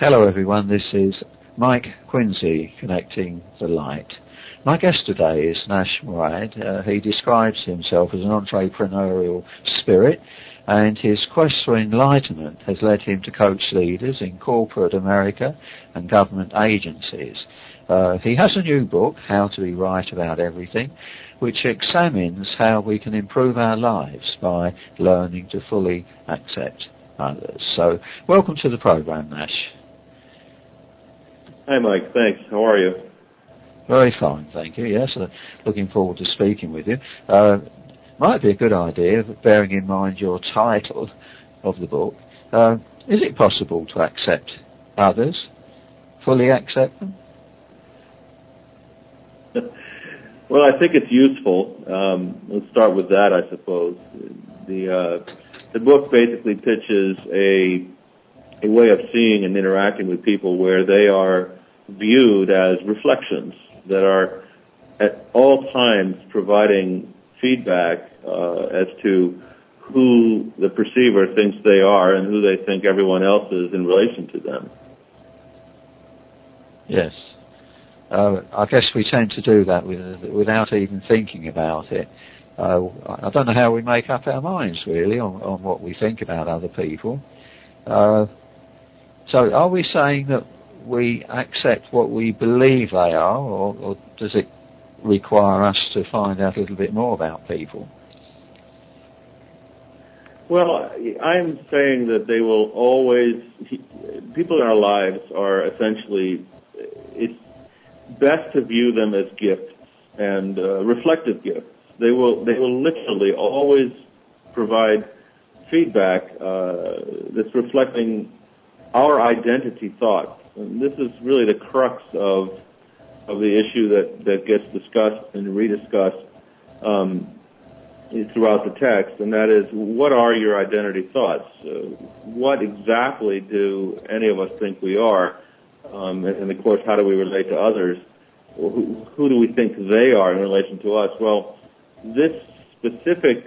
Hello everyone, this is Mike Quincy, Connecting the Light. My guest today is Nash Murad. He describes himself as an entrepreneurial spirit, and his quest for enlightenment has led him to coach leaders in corporate America and government agencies. He has a new book, How to Be Right About Everything, which examines how we can improve our lives by learning to fully accept others. So, welcome to the program, Nash. Hi, Mike. Thanks. How are you? Very fine, thank you. Yes, looking forward to speaking with you. Might be a good idea, bearing in mind your title of the book. Is it possible to accept others, fully accept them? Well, I think it's useful. Let's start with that, I suppose. The book basically pitches a way of seeing and interacting with people where they are viewed as reflections that are at all times providing feedback as to who the perceiver thinks they are and who they think everyone else is in relation to them. Yes. I guess we tend to do that without even thinking about it. I don't know how we make up our minds, really, on what we think about other people. So are we saying that we accept what we believe they are, or does it require us to find out a little bit more about people? Well, I'm saying that they will always, people in our lives are essentially, it's best to view them as gifts and reflective gifts. They will literally always provide feedback that's reflecting our identity thoughts. And this is really the crux of the issue that gets discussed and rediscussed throughout the text, and that is, what are your identity thoughts? What exactly do any of us think we are? And of course, how do we relate to others? Who do we think they are in relation to us? Well, this specific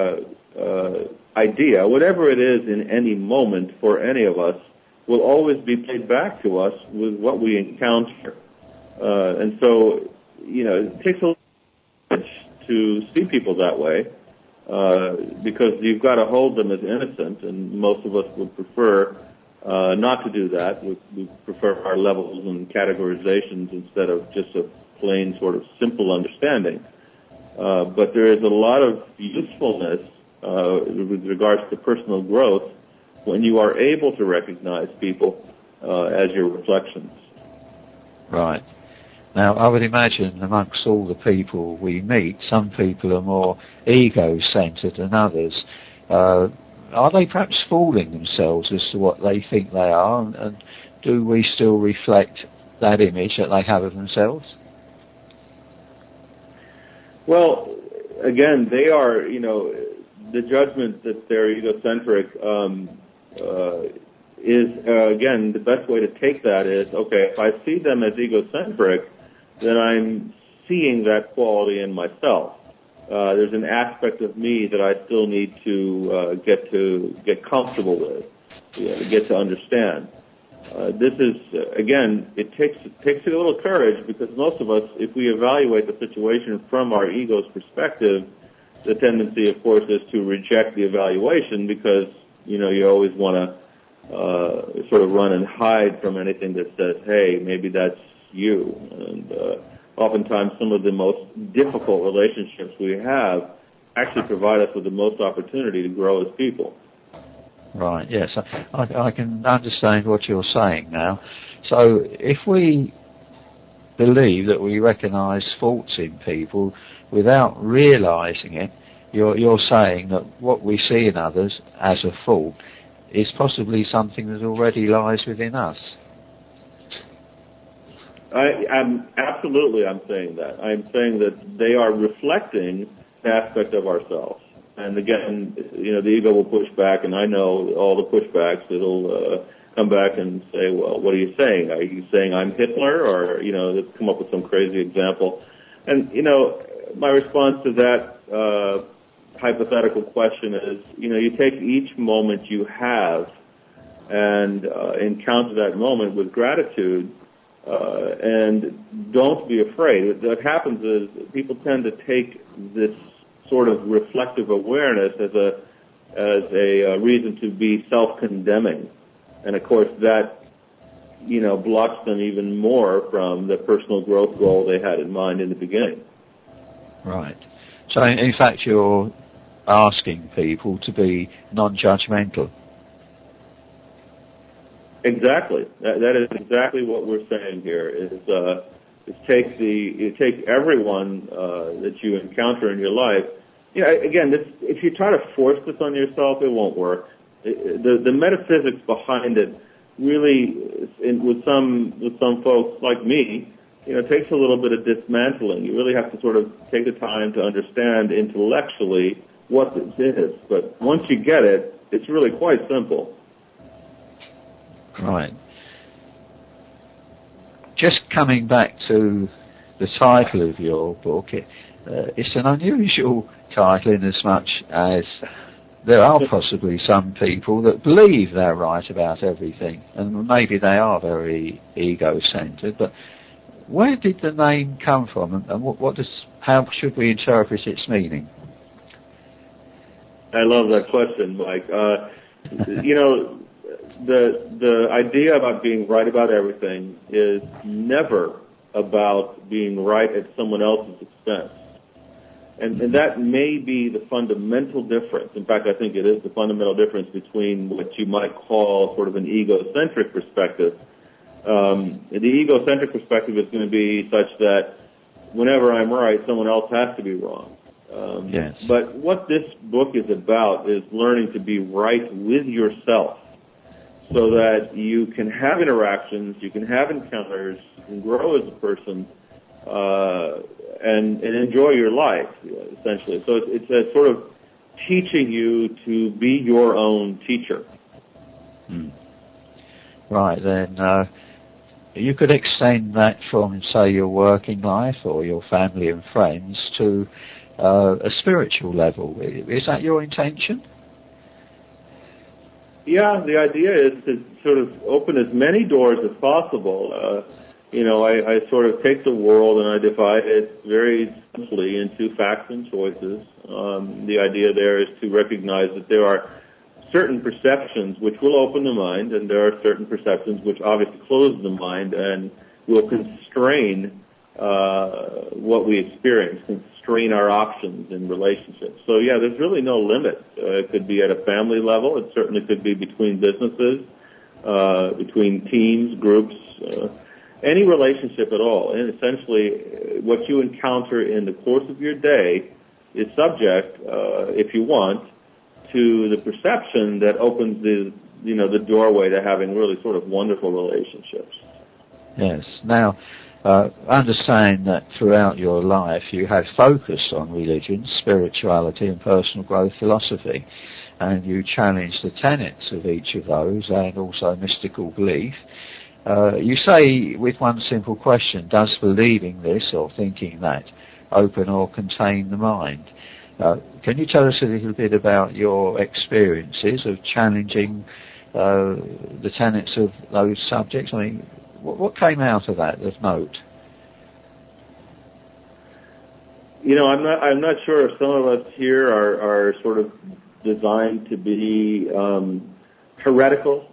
idea, whatever it is in any moment for any of us, will always be played back to us with what we encounter. And so, it takes a lot to see people that way, because you've got to hold them as innocent, and most of us would prefer not to do that. We prefer our levels and categorizations instead of just a plain sort of simple understanding. But there is a lot of usefulness with regards to personal growth when you are able to recognize people as your reflections. Right. Now, I would imagine amongst all the people we meet, some people are more ego-centered than others. Are they perhaps fooling themselves as to what they think they are, and do we still reflect that image that they have of themselves? Well, again, they are, the judgment that they're egocentric is, again, the best way to take that is, okay, if I see them as egocentric, then I'm seeing that quality in myself. There's an aspect of me that I still need to get comfortable with, get to understand. This is, again, it takes a little courage, because most of us, if we evaluate the situation from our ego's perspective, the tendency, of course, is to reject the evaluation, because, you always want to sort of run and hide from anything that says, hey, maybe that's you. And oftentimes some of the most difficult relationships we have actually provide us with the most opportunity to grow as people. Right, yes. I can understand what you're saying now. So if we believe that we recognize faults in people without realizing it, you're saying that what we see in others as a fault is possibly something that already lies within us. I'm saying that. I'm saying that they are reflecting an aspect of ourselves. And again, the ego will push back, and I know all the pushbacks. It'll come back and say, well, what are you saying? Are you saying I'm Hitler? Or, let's come up with some crazy example. And, my response to that hypothetical question is, you take each moment you have and and encounter that moment with gratitude, and don't be afraid. What happens is people tend to take this sort of reflective awareness as a reason to be self-condemning, and of course that blocks them even more from the personal growth goal they had in mind in the beginning. Right. So in fact, you're asking people to be non-judgmental. Exactly. That is exactly what we're saying here. Is take everyone that you encounter in your life. Again, if you try to force this on yourself, it won't work. The metaphysics behind it really, with some folks like me, takes a little bit of dismantling. You really have to sort of take the time to understand intellectually what this is. But once you get it, it's really quite simple. Right. Just coming back to the title of your book, it's an unusual title in as much as there are possibly some people that believe they're right about everything, and maybe they are very ego-centered, but where did the name come from, and how should we interpret its meaning? I love that question, Mike. The idea about being right about everything is never about being right at someone else's expense. And that may be the fundamental difference. In fact, I think it is the fundamental difference between what you might call sort of an egocentric perspective. The egocentric perspective is going to be such that whenever I'm right, someone else has to be wrong. Yes. But what this book is about is learning to be right with yourself, so that you can have interactions, you can have encounters, you can grow as a person, and enjoy your life, essentially. So it's a sort of teaching you to be your own teacher. Right, then you could extend that from, say, your working life or your family and friends to a spiritual level. Is that your intention? Yeah, the idea is to sort of open as many doors as possible. I sort of take the world and I divide it very simply into facts and choices. The idea there is to recognize that there are certain perceptions which will open the mind, and there are certain perceptions which obviously close the mind and will constrain what we experience, constrain our options in relationships. So yeah, there's really no limit. It could be at a family level. It certainly could be between businesses, between teams, groups, any relationship at all. And essentially, what you encounter in the course of your day is subject, if you want, to the perception that opens the doorway to having really sort of wonderful relationships. Yes. Now, understand that throughout your life you have focused on religion, spirituality and personal growth philosophy, and you challenge the tenets of each of those and also mystical belief. You say with one simple question, does believing this or thinking that open or contain the mind? Can you tell us a little bit about your experiences of challenging the tenets of those subjects? I mean, what came out of that of note? I'm not sure if some of us here are sort of designed to be heretical,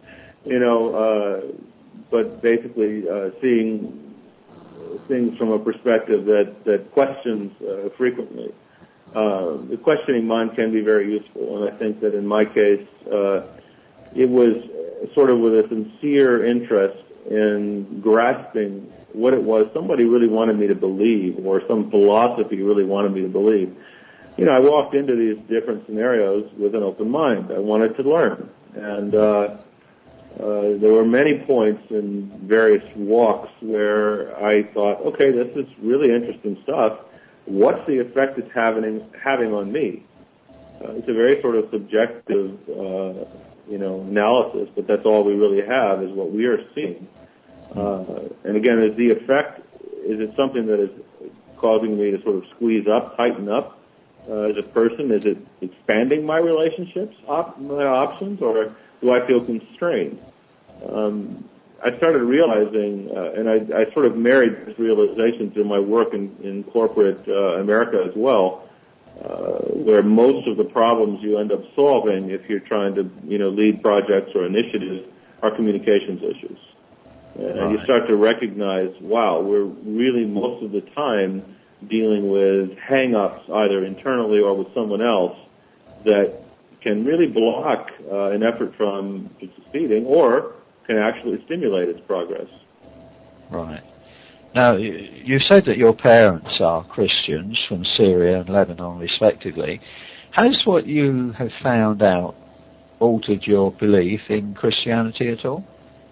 but basically seeing things from a perspective that questions frequently. The questioning mind can be very useful, and I think that in my case, it was sort of with a sincere interest in grasping what it was somebody really wanted me to believe, or some philosophy really wanted me to believe. I walked into these different scenarios with an open mind. I wanted to learn, and there were many points in various walks where I thought, okay, this is really interesting stuff. What's the effect it's having on me? It's a very sort of subjective, analysis, but that's all we really have is what we are seeing. And again, is the effect, is it something that is causing me to sort of squeeze up, tighten up as a person? Is it expanding my relationships, my options, or do I feel constrained? I started realizing, and I sort of married this realization to my work in corporate America as well, where most of the problems you end up solving if you're trying to, lead projects or initiatives are communications issues. And you start to recognize, wow, we're really most of the time dealing with hang-ups either internally or with someone else that can really block an effort from succeeding or can actually stimulate its progress. Right. Now, you said that your parents are Christians from Syria and Lebanon, respectively. Has what you have found out altered your belief in Christianity at all?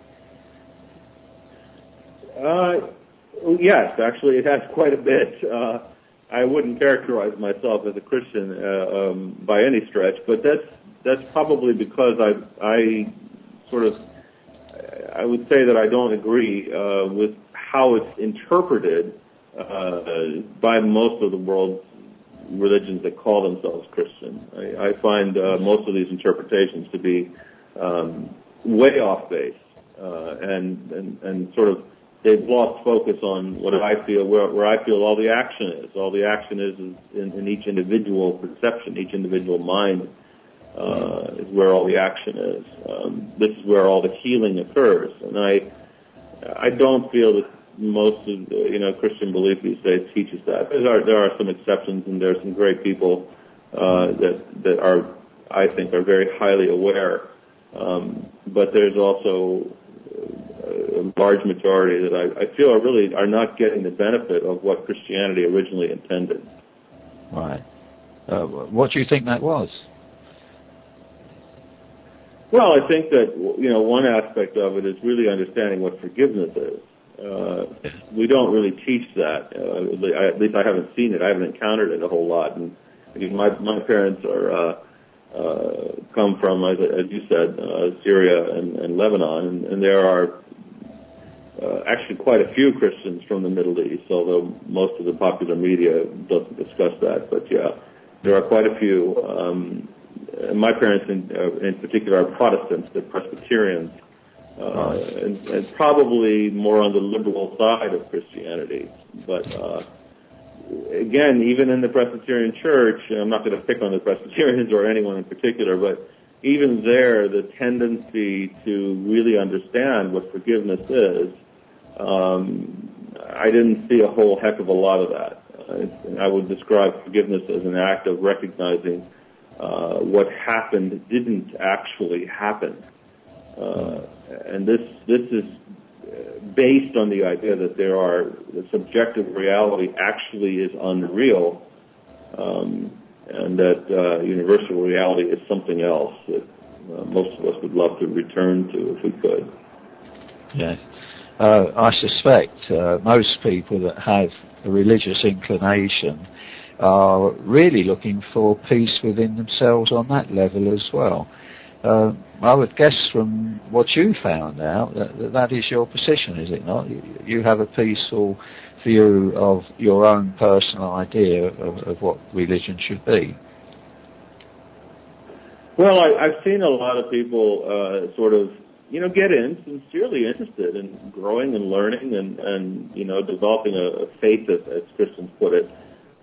Yes, actually, it has quite a bit. I wouldn't characterize myself as a Christian by any stretch, but that's probably because I would say that I don't agree with how it's interpreted by most of the world's religions that call themselves Christian. I find most of these interpretations to be way off base, and sort of they've lost focus on what I feel, where I feel all the action is. All the action is in each individual perception, each individual mind is where all the action is. This is where all the healing occurs, and I don't feel that most of Christian belief these days teaches that. There are some exceptions, and there are some great people that are, I think, are very highly aware. But there's also a large majority that I feel are not getting the benefit of what Christianity originally intended. Right. What do you think that was? Well, I think that one aspect of it is really understanding what forgiveness is. We don't really teach that. At least I haven't seen it. I haven't encountered it a whole lot. And my parents are come from, as you said, Syria and Lebanon, and there are actually quite a few Christians from the Middle East, although most of the popular media doesn't discuss that. But yeah, there are quite a few. My parents, in particular, are Protestants. They're Presbyterians, and probably more on the liberal side of Christianity. But again, even in the Presbyterian Church, I'm not going to pick on the Presbyterians or anyone in particular, but even there, the tendency to really understand what forgiveness is, I didn't see a whole heck of a lot of that. I would describe forgiveness as an act of recognizing what happened didn't actually happen. And this is based on the idea that the subjective reality actually is unreal, and that universal reality is something else that most of us would love to return to if we could. Yes. I suspect most people that have a religious inclination are really looking for peace within themselves on that level as well. I would guess from what you found out that is your position, is it not? You have a peaceful view of your own personal idea of what religion should be. Well, I've seen a lot of people sort of, get in, sincerely interested in growing and learning and developing a faith, as Christians put it,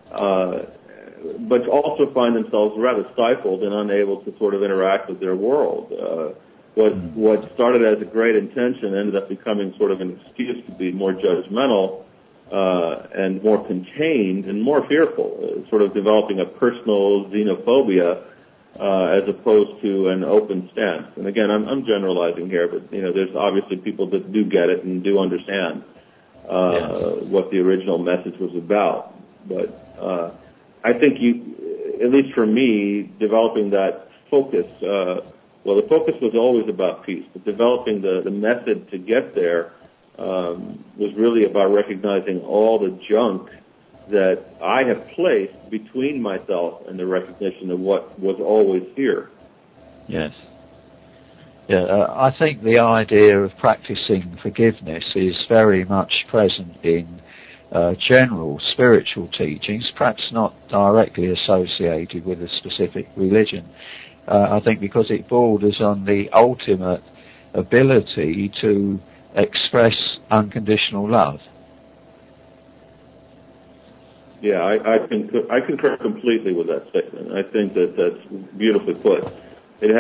but also find themselves rather stifled and unable to sort of interact with their world. What started as a great intention ended up becoming sort of an excuse to be more judgmental and more contained and more fearful, sort of developing a personal xenophobia as opposed to an open stance. And again, I'm generalizing here, but there's obviously people that do get it and do understand what the original message was about. But I think at least for me, developing that focus, the focus was always about peace, but developing the method to get there was really about recognizing all the junk that I have placed between myself and the recognition of what was always here. Yes. Yeah, I think the idea of practicing forgiveness is very much present in general spiritual teachings, perhaps not directly associated with a specific religion. I think because it borders on the ultimate ability to express unconditional love. Yeah, I concur completely with that statement. I think that that's beautifully put. It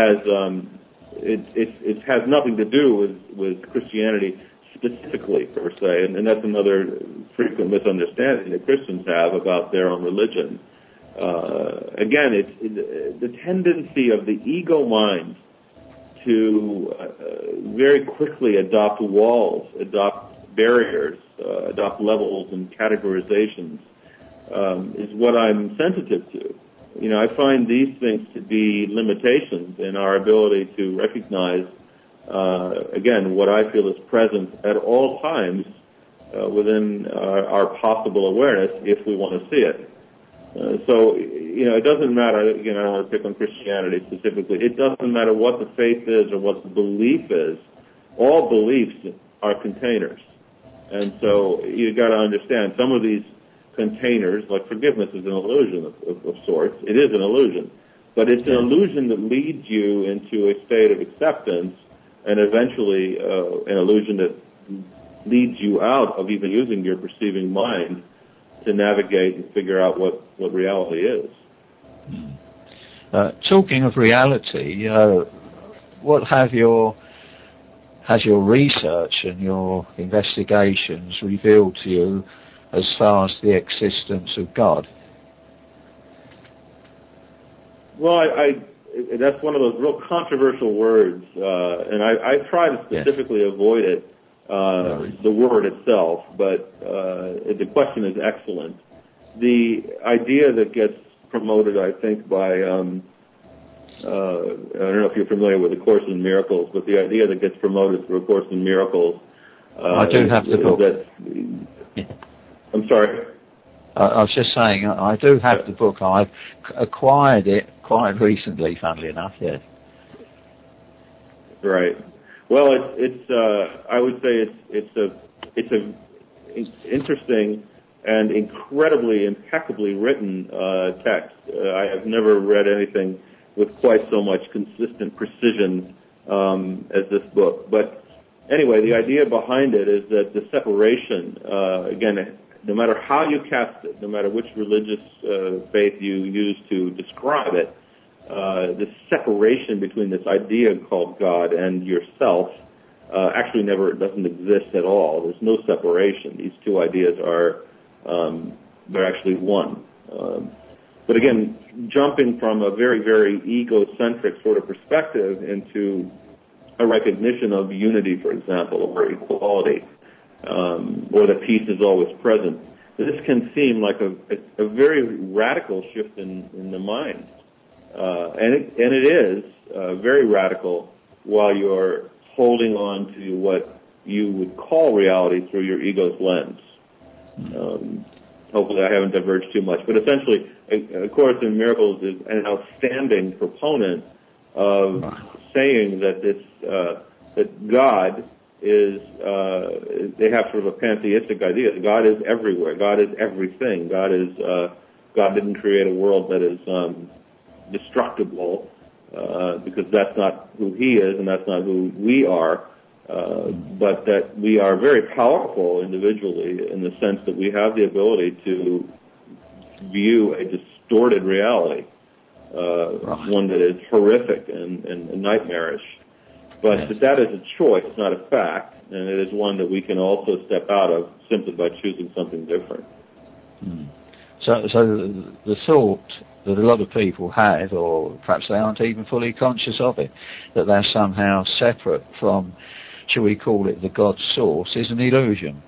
has nothing to do with Christianity specifically per se, and that's another frequent misunderstanding that Christians have about their own religion. Again, it's the tendency of the ego mind to very quickly adopt walls, adopt barriers, adopt levels and categorizations is what I'm sensitive to. You know, I find these things to be limitations in our ability to recognize, again, what I feel is present at all times within our possible awareness if we want to see it. So, you know, it doesn't matter, again, I don't want to pick on Christianity specifically, it doesn't matter what the faith is or what the belief is. All beliefs are containers. And so you've got to understand some of these containers, like forgiveness is an illusion of sorts. It is an illusion. But it's an illusion that leads you into a state of acceptance and eventually an illusion that leads you out of even using your perceiving mind to navigate and figure out what reality is. Talking of reality, what has your research and your investigations revealed to you as far as the existence of God? Well, that's one of those real controversial words, and I try to specifically avoid it, the word itself, but the question is excellent. The idea that gets promoted, I think, by, I don't know if you're familiar with A Course in Miracles, but the idea that gets promoted through A Course in Miracles... I do have the book. I'm sorry? I was just saying, I do have the book. I've acquired it quite recently, funnily enough, yes. Right. Well, I would say it's a interesting and incredibly impeccably written text. I have never read anything with quite so much consistent precision as this book. But anyway, the idea behind it is that the separation, again, no matter how you cast it, no matter which religious faith you use to describe it, the separation between this idea called God and yourself actually doesn't exist at all. There's no separation. These two ideas they're actually one. But again, jumping from a very, very egocentric sort of perspective into a recognition of unity, for example, or equality, or that peace is always present. This can seem like a very radical shift in the mind. And it is very radical while you're holding on to what you would call reality through your ego's lens. Hopefully I haven't diverged too much. But essentially, A Course in Miracles is an outstanding proponent of saying that that God is, they have sort of a pantheistic idea that God is everywhere. God is everything. God didn't create a world that is destructible because that's not who He is and that's not who we are, but that we are very powerful individually in the sense that we have the ability to view a distorted reality, one that is horrific and nightmarish. But that is a choice, not a fact, and it is one that we can also step out of simply by choosing something different. So the thought that a lot of people have, or perhaps they aren't even fully conscious of it, that they're somehow separate from, shall we call it, the God source, is an illusion.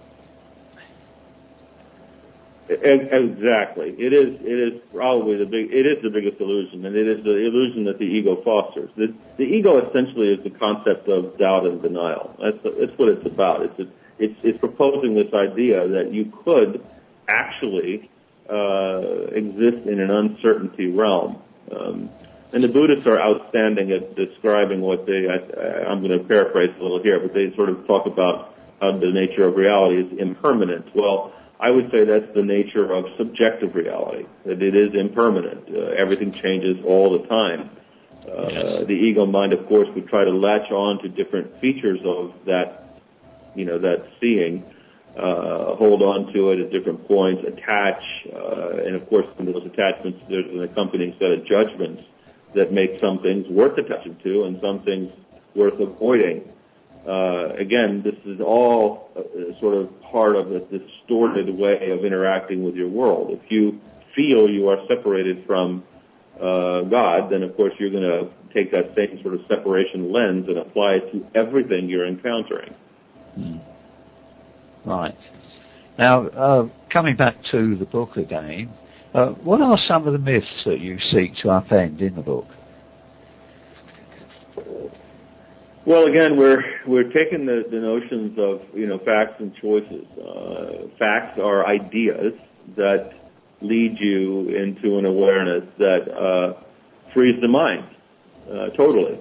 Exactly. It is probably the biggest illusion, and it is the illusion that the ego fosters. The ego essentially is the concept of doubt and denial. That's what it's about. It's proposing this idea that you could actually exist in an uncertainty realm. And the Buddhists are outstanding at describing what I'm going to paraphrase a little here, but they sort of talk about how the nature of reality is impermanent. Well, I would say that's the nature of subjective reality, that it is impermanent. Everything changes all the time. The ego mind, of course, would try to latch on to different features of that, that seeing, hold on to it at different points, attach, and of course, in those attachments, there's an accompanying set of judgments that make some things worth attaching to and some things worth avoiding. Again, this is all sort of part of a distorted way of interacting with your world. If you feel you are separated from God, then of course you're going to take that same sort of separation lens and apply it to everything you're encountering. Right. Now, coming back to the book again, what are some of the myths that you seek to upend in the book? Well, again, we're taking the notions of facts and choices. Facts are ideas that lead you into an awareness that frees the mind totally,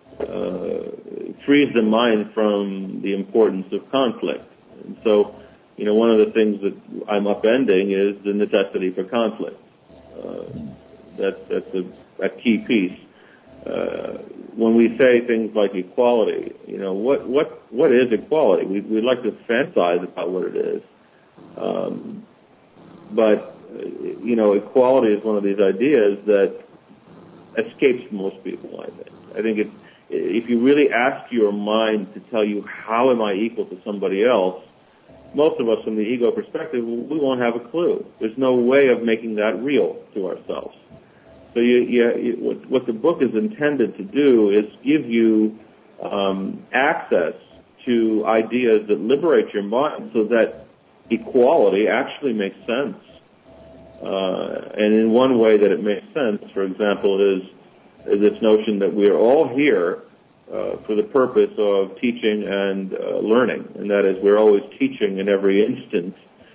frees the mind from the importance of conflict. And so, one of the things that I'm upending is the necessity for conflict. That's a key piece. When we say things like equality, what is equality? We'd like to fantasize about what it is, but equality is one of these ideas that escapes most people. I think if you really ask your mind to tell you how am I equal to somebody else, most of us from the ego perspective, we won't have a clue. There's no way of making that real to ourselves. So what the book is intended to do is give you access to ideas that liberate your mind so that equality actually makes sense. And in one way that it makes sense, for example, is this notion that we are all here for the purpose of teaching and learning, and that is we're always teaching in every instance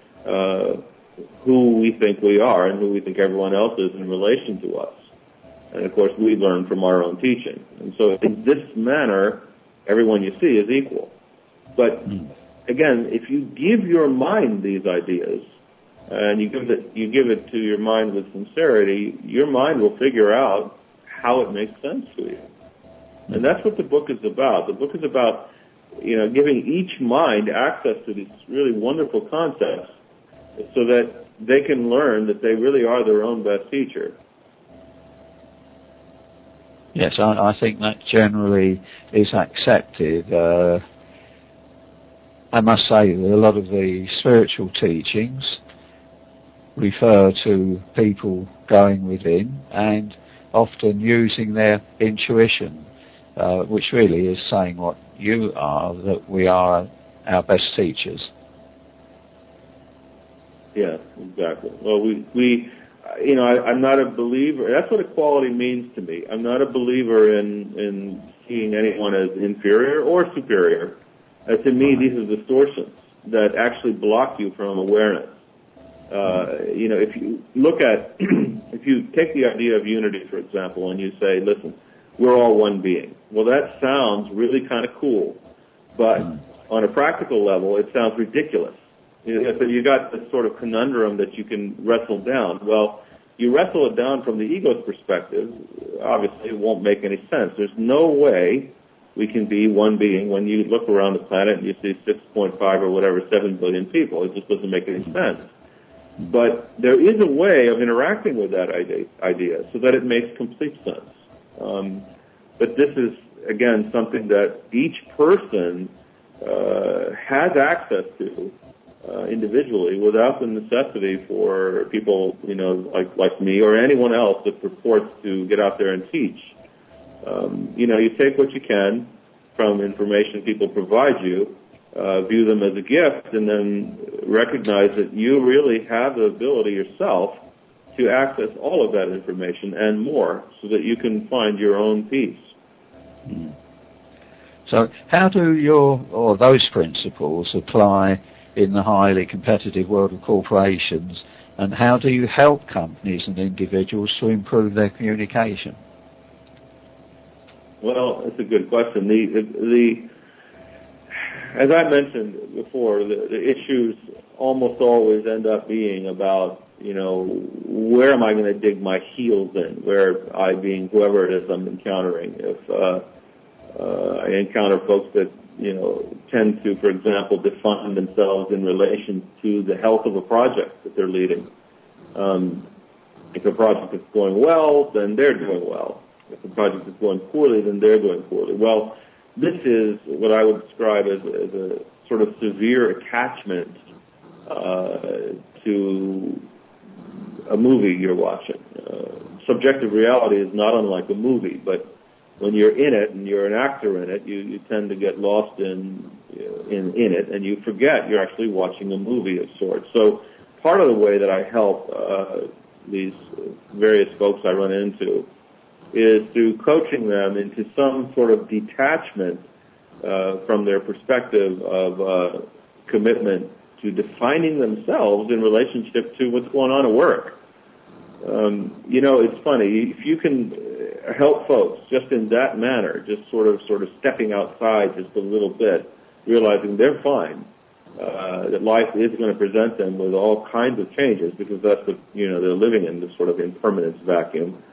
who we think we are and who we think everyone else is in relation to us. And of course, we learn from our own teaching. And so in this manner, everyone you see is equal. But again, if you give your mind these ideas, and you give it to your mind with sincerity, your mind will figure out how it makes sense to you. And that's what the book is about. The book is about, giving each mind access to these really wonderful concepts so that they can learn that they really are their own best teacher. Yes, I think that generally is accepted. I must say that a lot of the spiritual teachings refer to people going within and often using their intuition, which really is saying what you are, that we are our best teachers. Yeah, exactly. Well, I'm not a believer. That's what equality means to me. I'm not a believer in seeing anyone as inferior or superior. To me, these are distortions that actually block you from awareness. If you look at, if you take the idea of unity, for example, and you say, listen, we're all one being. Well, that sounds really kind of cool, but on a practical level, it sounds ridiculous. So you got this sort of conundrum that you can wrestle down. Well, you wrestle it down from the ego's perspective, obviously it won't make any sense. There's no way we can be one being when you look around the planet and you see 6.5 or whatever, 7 billion people. It just doesn't make any sense. But there is a way of interacting with that idea so that it makes complete sense. But this is, again, something that each person has access to individually without the necessity for people, like me or anyone else that purports to get out there and teach. You take what you can from information people provide you, view them as a gift, and then recognize that you really have the ability yourself to access all of that information and more so that you can find your own peace. So how do those principles apply in the highly competitive world of corporations, and how do you help companies and individuals to improve their communication? Well, that's a good question. As I mentioned before, the issues almost always end up being about, where am I going to dig my heels in? Where I being whoever it is I'm encountering. If I encounter folks that tend to, for example, define themselves in relation to the health of a project that they're leading. If a project is going well, then they're doing well. If a project is going poorly, then they're doing poorly. Well, this is what I would describe as a sort of severe attachment to a movie you're watching. Subjective reality is not unlike a movie, but when you're in it and you're an actor in it, you tend to get lost in it, and you forget you're actually watching a movie of sorts. So part of the way that I help these various folks I run into is through coaching them into some sort of detachment from their perspective of commitment to defining themselves in relationship to what's going on at work. It's funny, if you can help folks just in that manner, just sort of stepping outside just a little bit, realizing they're fine, that life is going to present them with all kinds of changes because that's what, they're living in, this sort of impermanence vacuum.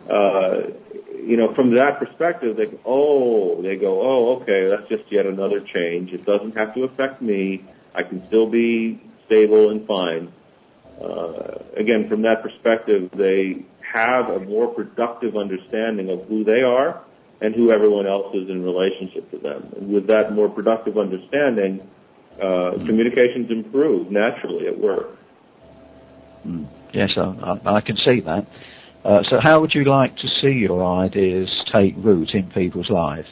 From that perspective, they go, okay, that's just yet another change. It doesn't have to affect me. I can still be stable and fine. Again, from that perspective, they have a more productive understanding of who they are and who everyone else is in relationship to them. And with that more productive understanding, communications improve naturally at work. Yes, I can see that. So how would you like to see your ideas take root in people's lives?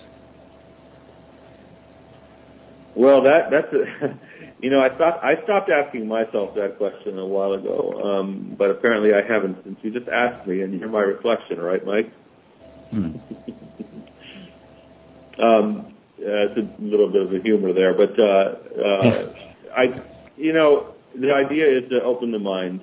Well, that's I stopped asking myself that question a while ago, but apparently I haven't since you just asked me, and you're my reflection, right, Mike? It's a little bit of a humor there, but the idea is to open the mind.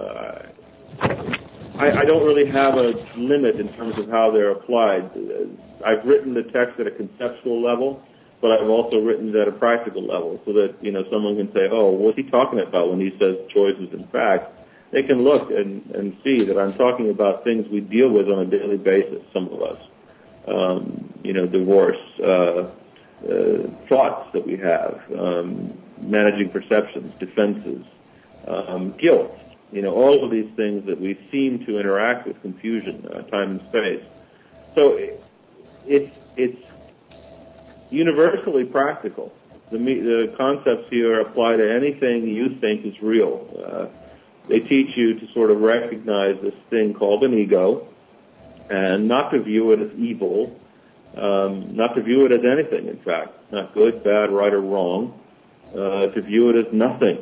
I don't really have a limit in terms of how they're applied. I've written the text at a conceptual level, but I've also written it at a practical level so that, someone can say, oh, what's he talking about when he says choices and facts? They can look and see that I'm talking about things we deal with on a daily basis, some of us. Divorce, thoughts that we have, managing perceptions, defenses, guilt, all of these things that we seem to interact with confusion, time and space. So it's universally practical. The concepts here apply to anything you think is real. They teach you to sort of recognize this thing called an ego and not to view it as evil, not to view it as anything, in fact, not good, bad, right, or wrong, to view it as nothing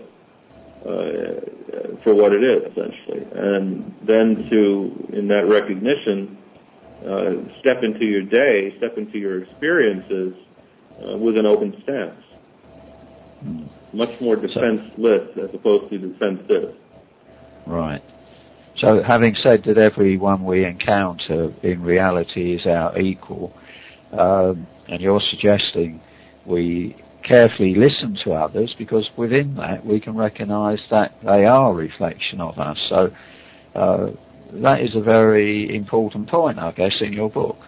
for what it is, essentially. And then to, in that recognition, step into your day, step into your experiences with an open stance. Much more defenseless as opposed to defensive. Right. So having said that everyone we encounter in reality is our equal, and you're suggesting we carefully listen to others because within that we can recognize that they are a reflection of us. So that is a very important point, I guess, in your book.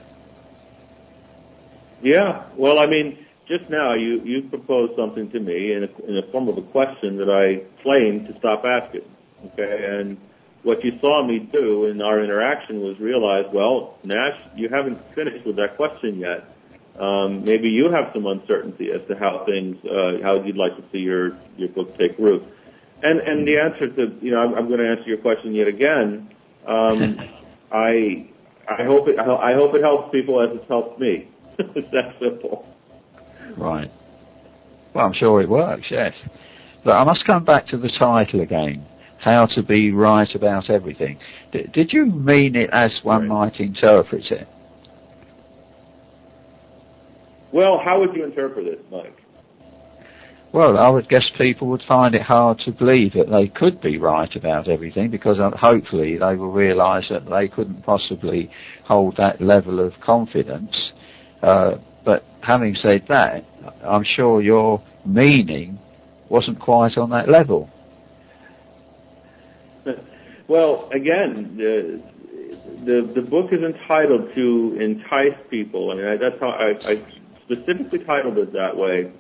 Yeah. Well, just now you proposed something to me in the form of a question that I claimed to stop asking. Okay, and what you saw me do in our interaction was realize, well, Nash, you haven't finished with that question yet. Maybe you have some uncertainty as to how you'd like to see your book take root. And the answer to, I'm going to answer your question yet again. I hope it helps people as it's helped me. It's that simple. Right. Well, I'm sure it works, yes. But I must come back to the title again. How to be right about everything. Did you mean it as one might interpret it? Well, how would you interpret it, Mike? Well, I would guess people would find it hard to believe that they could be right about everything because hopefully they will realise that they couldn't possibly hold that level of confidence. But having said that, I'm sure your meaning wasn't quite on that level. Well, again, the book is entitled to entice people, and that's how I specifically titled it that way,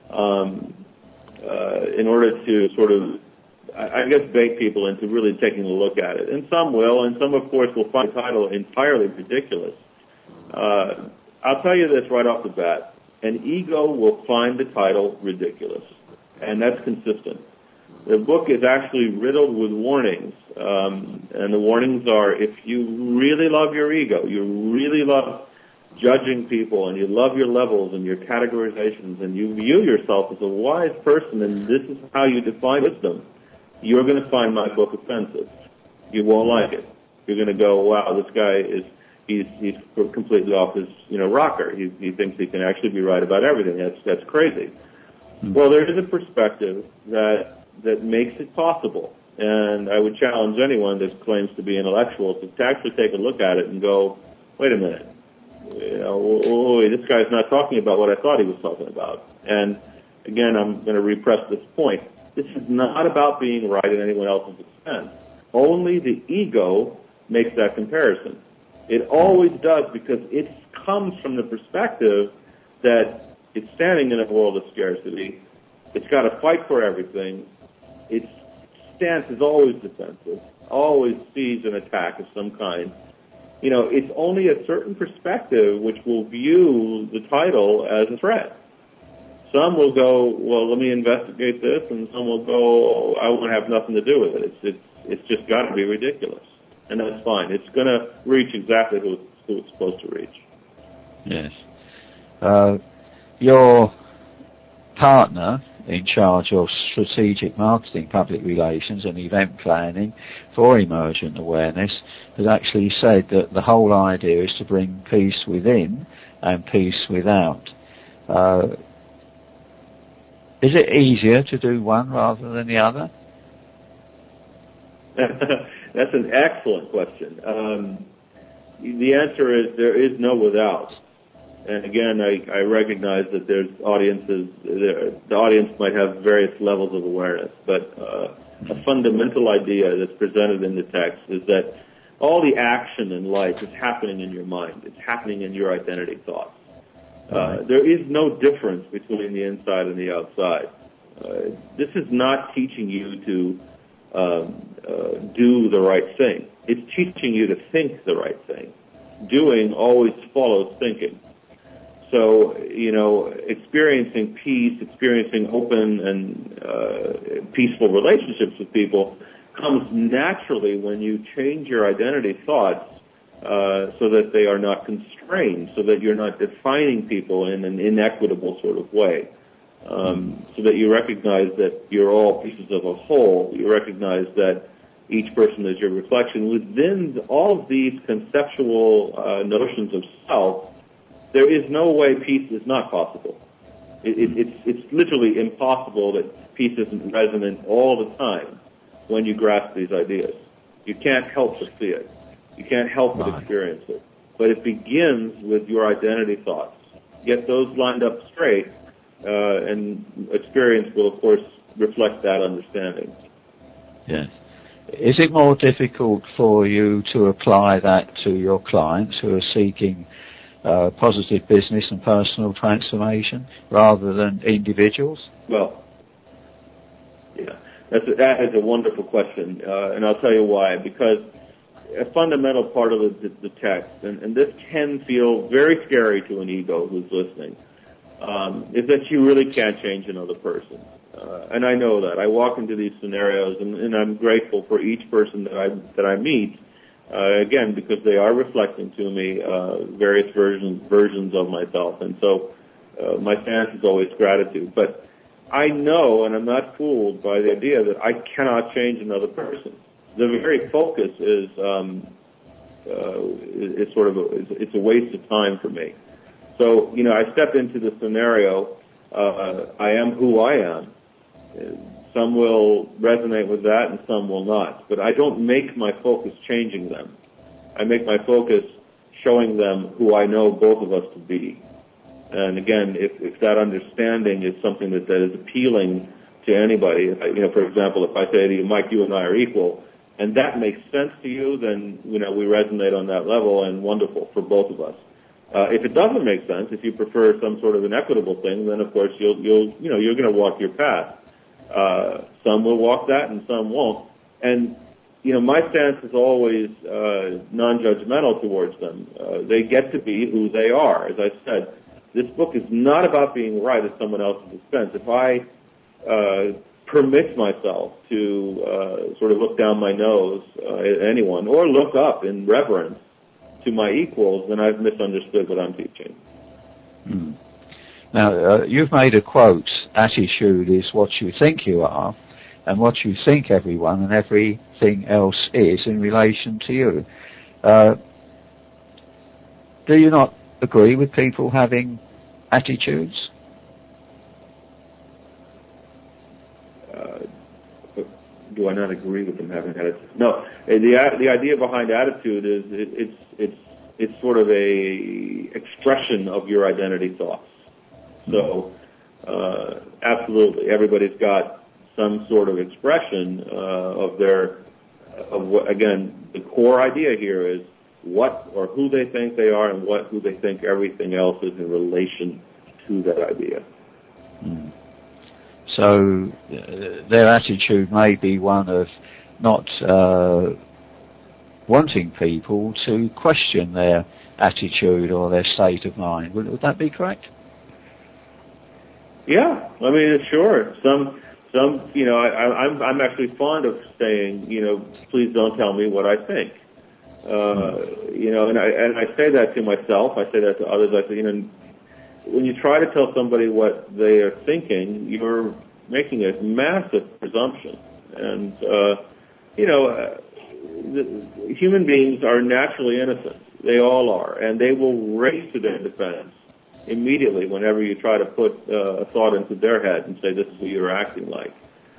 in order to sort of, I guess, bait people into really taking a look at it. And some will, and some, of course, will find the title entirely ridiculous. I'll tell you this right off the bat. An ego will find the title ridiculous, and that's consistent. The book is actually riddled with warnings, and the warnings are, if you really love your ego, you really love judging people, and you love your levels and your categorizations, and you view yourself as a wise person, and this is how you define wisdom, you're going to find my book offensive. You won't like it. You're going to go, wow, this guy he's completely off his, rocker. He thinks he can actually be right about everything. That's crazy. Mm-hmm. Well, there is a perspective that makes it possible, and I would challenge anyone that claims to be intellectual to actually take a look at it and go, wait a minute, this guy's not talking about what I thought he was talking about. And again, I'm going to repress this point. This is not about being right at anyone else's expense. Only the ego makes that comparison. It always does, because it comes from the perspective that it's standing in a world of scarcity. It's got to fight for everything. Its stance is always defensive, always sees an attack of some kind. It's only a certain perspective which will view the title as a threat. Some will go, well, let me investigate this, and some will go, I won't have nothing to do with it. It's just got to be ridiculous. And that's fine. It's going to reach exactly who it's supposed to reach. Yes. Your partner in charge of strategic marketing, public relations and event planning for Emergent Awareness has actually said that the whole idea is to bring peace within and peace without. Is it easier to do one rather than the other? That's an excellent question. The answer is there is no without. And again, I recognize that there's audiences, the audience might have various levels of awareness, but a fundamental idea that's presented in the text is that all the action in life is happening in your mind. It's happening in your identity thoughts. There is no difference between the inside and the outside. This is not teaching you to do the right thing. It's teaching you to think the right thing. Doing always follows thinking. So, experiencing peace, experiencing open and peaceful relationships with people comes naturally when you change your identity thoughts so that they are not constrained, so that you're not defining people in an inequitable sort of way, so that you recognize that you're all pieces of a whole. You recognize that each person is your reflection. Within all of these conceptual notions of self, there is no way peace is not possible. It's literally impossible that peace isn't resonant all the time when you grasp these ideas. You can't help but see it. You can't help but experience it. But it begins with your identity thoughts. Get those lined up straight, and experience will, of course, reflect that understanding. Yes. Is it more difficult for you to apply that to your clients who are seeking positive business and personal transformation rather than individuals? Well, yeah, that is a wonderful question, and I'll tell you why. Because a fundamental part of the text, and this can feel very scary to an ego who's listening, is that you really can't change another person. And I know that. I walk into these scenarios, and I'm grateful for each person that I meet, again, because they are reflecting to me various versions of myself. And so my stance is always gratitude. But I know, and I'm not fooled by the idea that I cannot change another person. The very focus is it's a waste of time for me. So, I step into the scenario, I am who I am. Some will resonate with that and some will not. But I don't make my focus changing them. I make my focus showing them who I know both of us to be. And again, if that understanding is something that is appealing to anybody, for example, if I say to you, Mike, you and I are equal, and that makes sense to you, then we resonate on that level, and wonderful for both of us. If it doesn't make sense, if you prefer some sort of an equitable thing, then of course you're going to walk your path. Some will walk that, and some won't. And my stance is always non-judgmental towards them. They get to be who they are. As I said, this book is not about being right at someone else's expense. If I permit myself to sort of look down my nose at anyone or look up in reverence to my equals, then I've misunderstood what I'm teaching. Now, you've made a quote, attitude is what you think you are, and what you think everyone and everything else is in relation to you. Do you not agree with people having attitudes? Do I not agree with them having attitudes? No. The idea behind attitude is it's sort of a expression of your identity thoughts. So absolutely, everybody's got some sort of expression of what, again, the core idea here is what or who they think they are and who they think everything else is in relation to that idea. So their attitude may be one of not wanting people to question their attitude or their state of mind. Would that be correct? Yeah, I mean, sure. Some, I'm actually fond of saying, please don't tell me what I think. And I say that to myself. I say that to others. I say, when you try to tell somebody what they are thinking, you're making a massive presumption. And human beings are naturally innocent. They all are, and they will race to their defense immediately whenever you try to put a thought into their head and say, this is what you're acting like.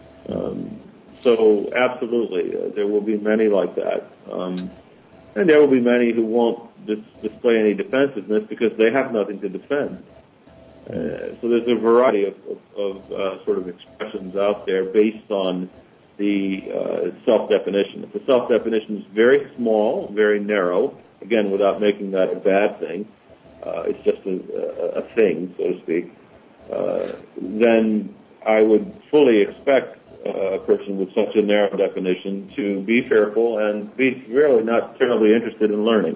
So absolutely, there will be many like that. And there will be many who won't display any defensiveness because they have nothing to defend. So there's a variety of sort of expressions out there based on the self-definition. If the self-definition is very small, very narrow, again, without making that a bad thing, it's just a thing, so to speak, then I would fully expect a person with such a narrow definition to be fearful and be really not terribly interested in learning.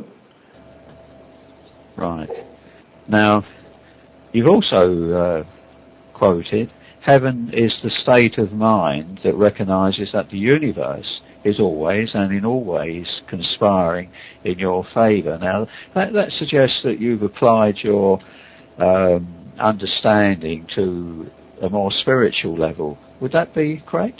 Right. Now, you've also quoted, heaven is the state of mind that recognizes that the universe is always and in all ways conspiring in your favor. Now, that suggests that you've applied your understanding to a more spiritual level. Would that be correct?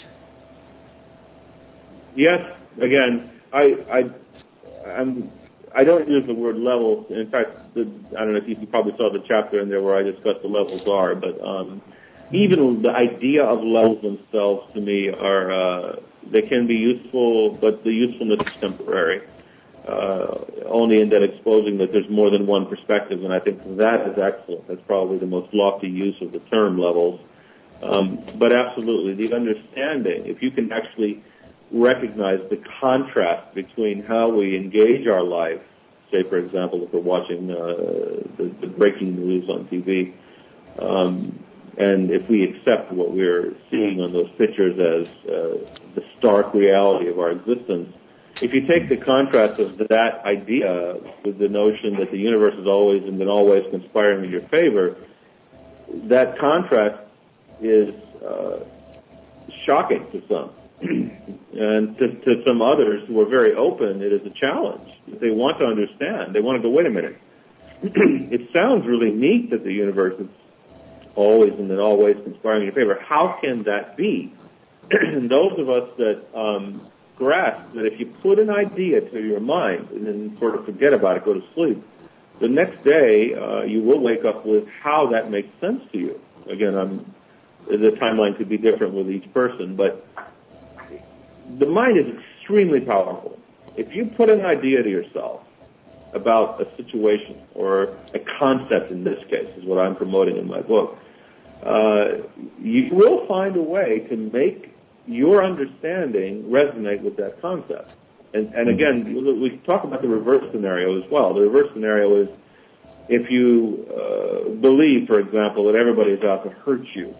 Yes. Again, I don't use the word levels. In fact, I don't know if you probably saw the chapter in there where I discussed the levels are, but even the idea of levels themselves to me are, they can be useful, but the usefulness is temporary, only in that exposing that there's more than one perspective, and I think that is excellent. That's probably the most lofty use of the term levels. But absolutely, the understanding, if you can actually recognize the contrast between how we engage our life, say, for example, if we're watching the breaking news on TV, and if we accept what we're seeing on those pictures as the stark reality of our existence, if you take the contrast of that idea with the notion that the universe is always and then always conspiring in your favor, that contrast is shocking to some. And to some others who are very open, it is a challenge. They want to understand. They want to go, wait a minute. It sounds really neat that the universe is always and then always conspiring in your favor. How can that be? And those of us that grasp that if you put an idea to your mind and then sort of forget about it, go to sleep, the next day you will wake up with how that makes sense to you. Again, the timeline could be different with each person, but the mind is extremely powerful. If you put an idea to yourself about a situation or a concept, in this case, is what I'm promoting in my book, you will find a way to make your understanding resonate with that concept. And again, we talk about the reverse scenario as well. The reverse scenario is if you believe, for example, that everybody is out to hurt you.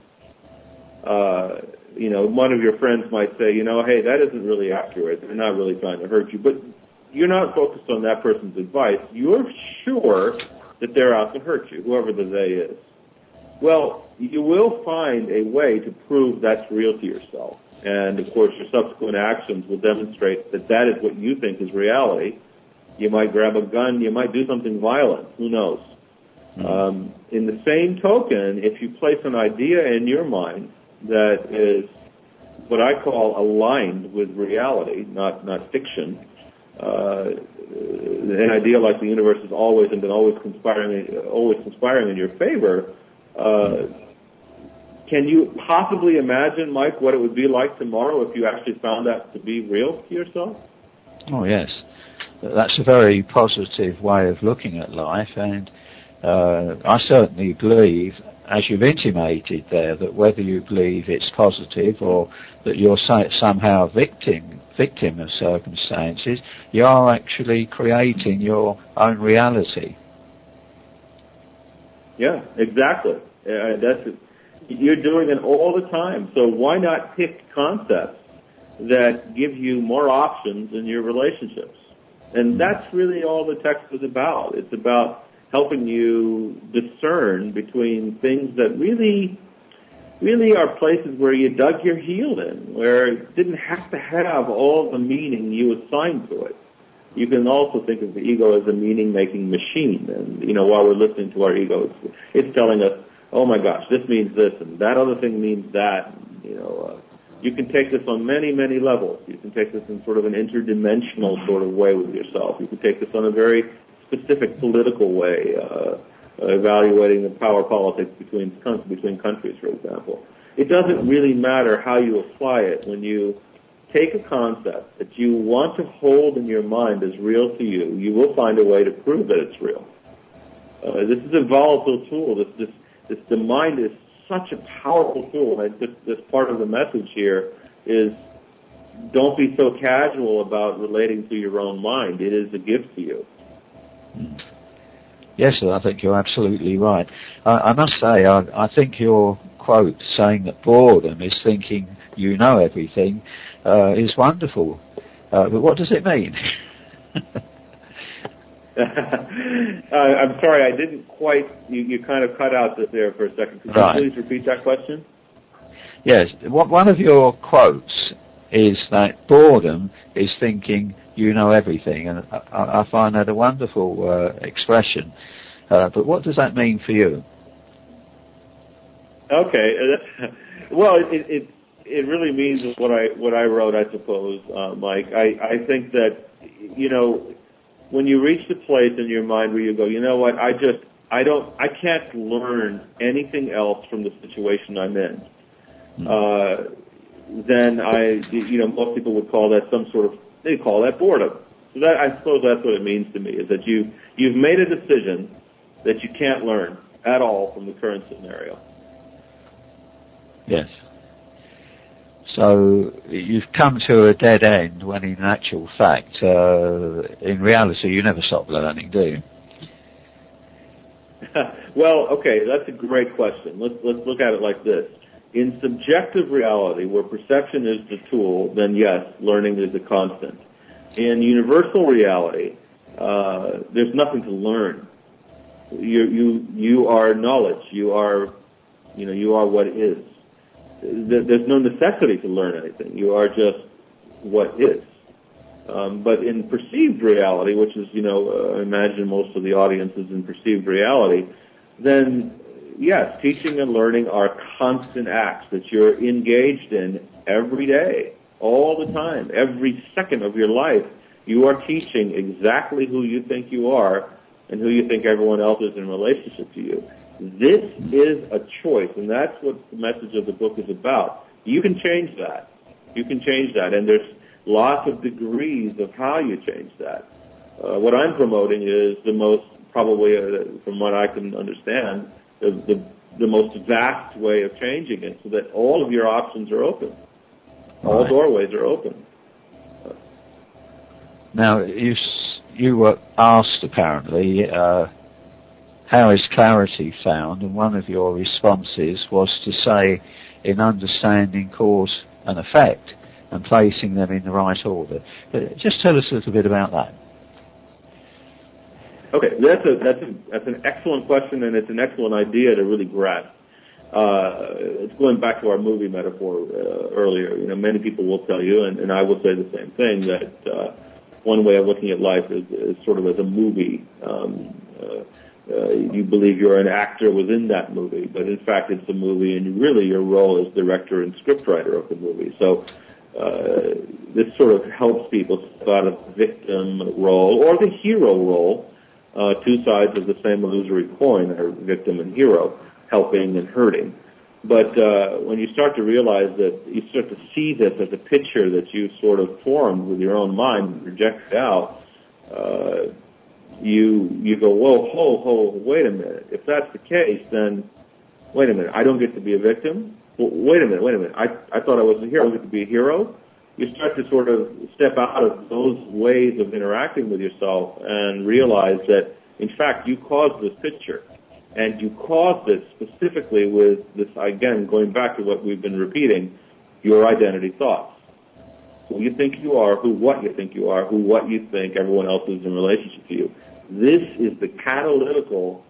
One of your friends might say, hey, that isn't really accurate. They're not really trying to hurt you. But you're not focused on that person's advice. You're sure that they're out to hurt you, whoever the they is. Well, you will find a way to prove that's real to yourself. And, of course, your subsequent actions will demonstrate that that is what you think is reality. You might grab a gun. You might do something violent. Who knows? In the same token, if you place an idea in your mind that is what I call aligned with reality, not fiction, an idea like the universe is always and been always conspiring in your favor, can you possibly imagine, Mike, what it would be like tomorrow if you actually found that to be real to yourself? Oh, yes. That's a very positive way of looking at life, and I certainly believe, as you've intimated there, that whether you believe it's positive or that you're somehow victim of circumstances, you are actually creating your own reality. Yeah, exactly. You're doing it all the time. So why not pick concepts that give you more options in your relationships? And that's really all the text is about. It's about helping you discern between things that really are places where you dug your heel in, where it didn't have to have all the meaning you assigned to it. You can also think of the ego as a meaning-making machine. And, while we're listening to our ego, it's telling us, oh, my gosh, this means this, and that other thing means that. You can take this on many, many levels. You can take this in sort of an interdimensional sort of way with yourself. You can take this on a very specific political way, evaluating the power politics between countries, for example. It doesn't really matter how you apply it. When you take a concept that you want to hold in your mind as real to you, you will find a way to prove that it's real. This is a volatile tool. The mind is such a powerful tool. And this part of the message here is don't be so casual about relating to your own mind. It is a gift to you. Yes, I think you're absolutely right. I must say, I think your quote saying that boredom is thinking you know everything is wonderful. But what does it mean? I'm sorry, I didn't quite, you kind of cut out there for a second. Could you please repeat that question? Yes, one of your quotes is that boredom is thinking you know everything, and I find that a wonderful expression. But what does that mean for you? Okay, well, it really means what I wrote, I suppose, Mike. I think that when you reach the place in your mind where you go, you know what, I can't learn anything else from the situation I'm in. Then most people would call that they call that boredom. So that, I suppose that's what it means to me, is that you've made a decision that you can't learn at all from the current scenario. Yes. So you've come to a dead end when in actual fact, in reality, you never stop learning, do you? Well, okay, that's a great question. Let's look at it like this. In subjective reality, where perception is the tool, then yes, learning is a constant. In universal reality, there's nothing to learn. You are knowledge. You are what is. There's no necessity to learn anything. You are just what is. But in perceived reality, which is, I imagine most of the audience is in perceived reality, then yes, teaching and learning are constant acts that you're engaged in every day, all the time, every second of your life. You are teaching exactly who you think you are and who you think everyone else is in relationship to you. This is a choice, and that's what the message of the book is about. You can change that. You can change that, and there's lots of degrees of how you change that. What I'm promoting is the most, probably, from what I can understand, the most vast way of changing it, so that all of your options are open. All doorways are open. Now, you were asked, apparently, how is clarity found? And one of your responses was to say, in understanding cause and effect and placing them in the right order. Just tell us a little bit about that. Okay, that's an excellent question, and it's an excellent idea to really grasp. It's going back to our movie metaphor earlier. You know, many people will tell you, and I will say the same thing, that one way of looking at life is sort of as a movie. You believe you're an actor within that movie, but in fact it's a movie, and really your role is director and scriptwriter of the movie. So this sort of helps people step out of the victim role or the hero role, two sides of the same illusory coin, are victim and hero, helping and hurting. But when you start to realize that, you start to see this as a picture that you sort of formed with your own mind and projected out, you go, whoa, wait a minute. If that's the case, then wait a minute, I don't get to be a victim? Well, wait a minute. I thought I was a hero. I get to be a hero? You start to sort of step out of those ways of interacting with yourself and realize that, in fact, you caused this picture. And you caused it specifically with this, again, going back to what we've been repeating, your identity thoughts. Who you think you are, what you think you are, what you think everyone else is in relationship to you. This is the catalytical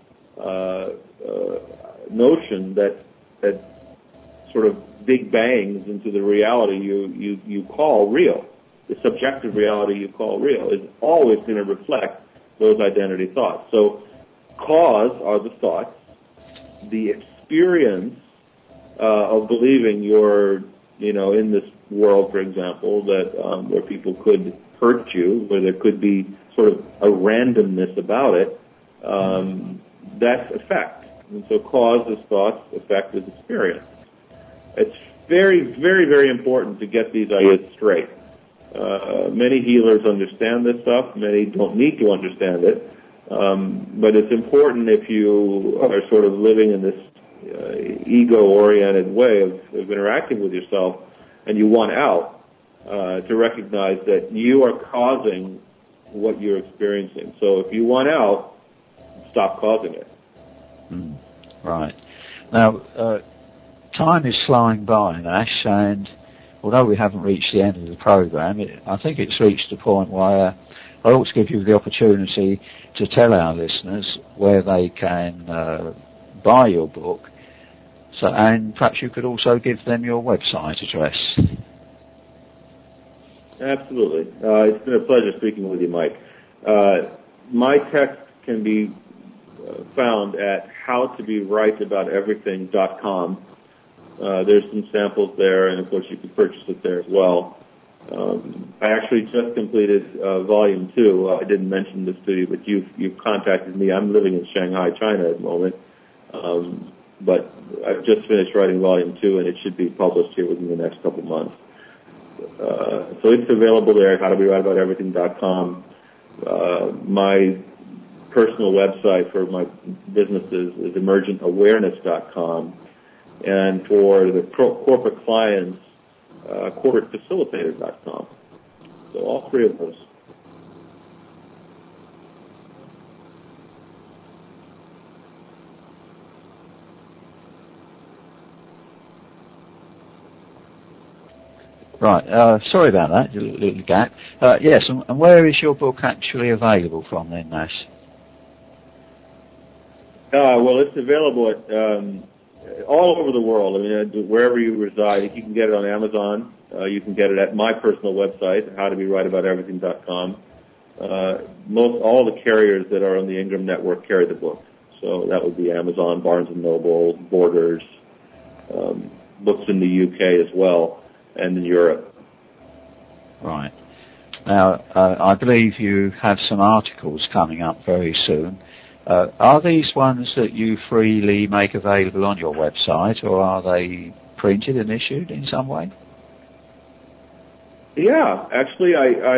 notion that sort of big bangs into the reality you call real. The subjective reality you call real is always going to reflect those identity thoughts. So cause are the thoughts. The experience of believing you're, in this world, for example, that where people could hurt you, where there could be sort of a randomness about it, that's effect. And so cause is thoughts, effect is experience. It's very, very, very important to get these ideas straight. Many healers understand this stuff. Many don't need to understand it. But it's important, if you are sort of living in this ego-oriented way of interacting with yourself and you want out, to recognize that you are causing what you're experiencing. So if you want out, stop causing it. Right. Now, time is flying by, Nash, and although we haven't reached the end of the program, I think it's reached a point where I ought to give you the opportunity to tell our listeners where they can buy your book, and perhaps you could also give them your website address. Absolutely. It's been a pleasure speaking with you, Mike. My text can be found at howtoberightabouteverything.com. There's some samples there, and of course you can purchase it there as well. I actually just completed Volume 2. I didn't mention this to you, but you've contacted me. I'm living in Shanghai, China at the moment, but I've just finished writing Volume 2, and it should be published here within the next couple of months. So it's available there at howtoberightabouteverything.com. My personal website for my businesses is emergentawareness.com, and for the corporate clients, corporatefacilitator.com. So all three of those. Right. Sorry about that, little gap. Yes, and where is your book actually available from then, Nash? Well, it's available at all over the world. I mean, wherever you reside, you can get it on Amazon. You can get it at my personal website, howtoberightabouteverything.com. All the carriers that are on the Ingram Network carry the book. So that would be Amazon, Barnes & Noble, Borders, books in the UK as well, and in Europe. Right. Now, I believe you have some articles coming up very soon. Are these ones that you freely make available on your website, or are they printed and issued in some way? Yeah, actually,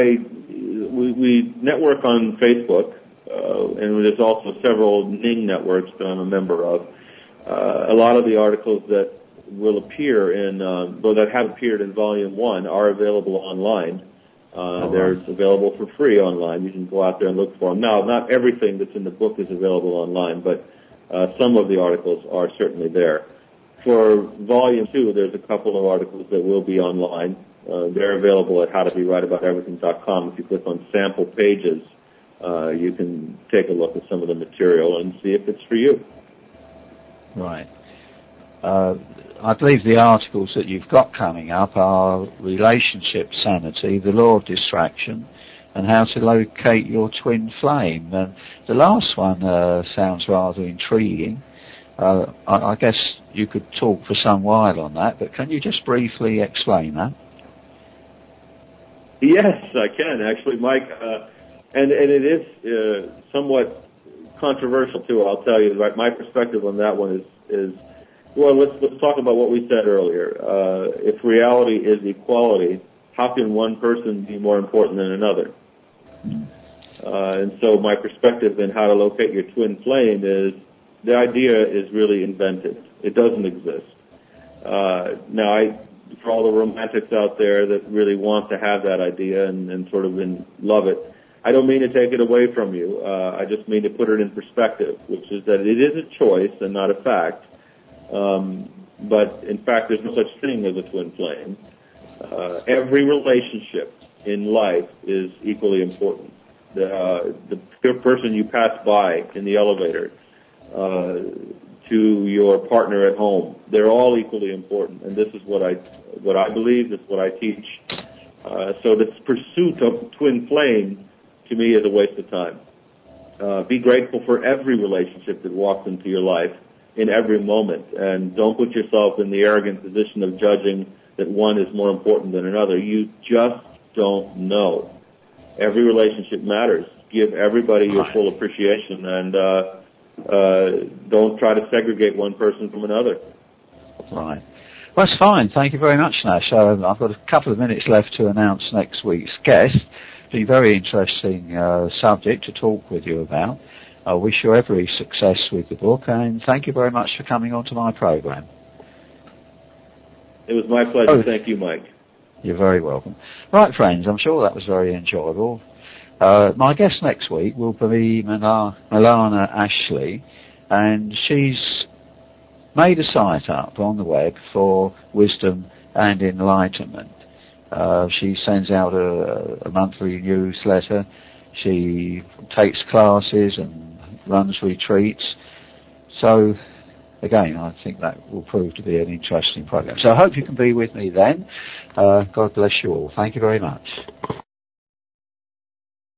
we network on Facebook, and there's also several Ning networks that I'm a member of. A lot of the articles that will appear in, though that have appeared in Volume 1, are available online. They're available for free online. You can go out there and look for them. Now, not everything that's in the book is available online, but some of the articles are certainly there. For Volume 2, there's a couple of articles that will be online. They're available at howtoberightabout.everything.com. If you click on sample pages, you can take a look at some of the material and see if it's for you. Right. I believe the articles that you've got coming up are Relationship Sanity, The Law of Distraction, and How to Locate Your Twin Flame. And the last one sounds rather intriguing. I guess you could talk for some while on that, but can you just briefly explain that? Yes, I can, actually, Mike. And it is somewhat controversial, too, I'll tell you. Right? My perspective on that one is well, let's talk about what we said earlier. If reality is equality, how can one person be more important than another? And so my perspective in how to locate your twin flame is the idea is really invented. It doesn't exist. Now, for all the romantics out there that really want to have that idea and sort of love it, I don't mean to take it away from you. I just mean to put it in perspective, which is that it is a choice and not a fact. But in fact, there's no such thing as a twin flame. Every relationship in life is equally important. The person you pass by in the elevator, to your partner at home, they're all equally important. And this is what I believe. This is what I teach. So this pursuit of twin flame, to me, is a waste of time. Be grateful for every relationship that walks into your life in every moment, and don't put yourself in the arrogant position of judging that one is more important than another. You just don't know. Every relationship matters. Give everybody your full appreciation, and don't try to segregate one person from another. Right. Well, that's fine. Thank you very much, Nash. I've got a couple of minutes left to announce next week's guest. It's a very interesting subject to talk with you about. I wish you every success with the book, and thank you very much for coming on to my program. It was my pleasure. Thank you, Mike. You're very welcome. Right, friends, I'm sure that was very enjoyable. My guest next week will be Milana Ashley, and she's made a site up on the web for wisdom and enlightenment. She sends out a monthly newsletter. She takes classes and runs retreats. So, again, I think that will prove to be an interesting program. So I hope you can be with me then. God bless you all. Thank you very much.